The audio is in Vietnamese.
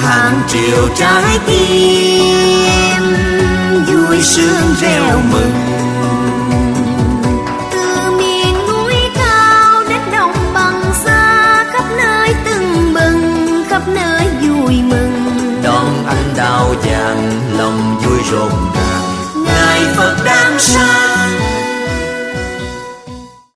hàng triệu trái tim vui sướng reo mừng. Từ miền núi cao đến đồng bằng xa, khắp nơi tưng bừng, khắp nơi vui mừng. Đón anh đào vàng lòng vui rộn ràng, Ngài Phật đang sáng